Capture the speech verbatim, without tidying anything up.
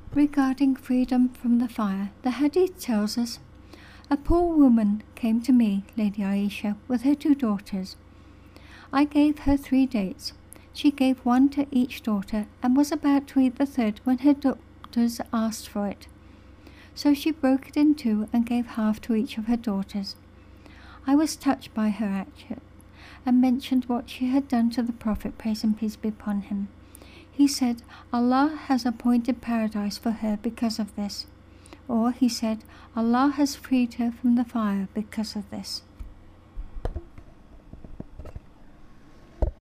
Regarding freedom from the fire, the hadith tells us, "A poor woman came to me, Lady Aisha, with her two daughters. I gave her three dates. She gave one to each daughter and was about to eat the third when her daughters asked for it. So she broke it in two and gave half to each of her daughters. I was touched by her action and mentioned what she had done to the Prophet, praise and peace be upon him. He said, Allah has appointed paradise for her because of this. Or he said, Allah has freed her from the fire because of this."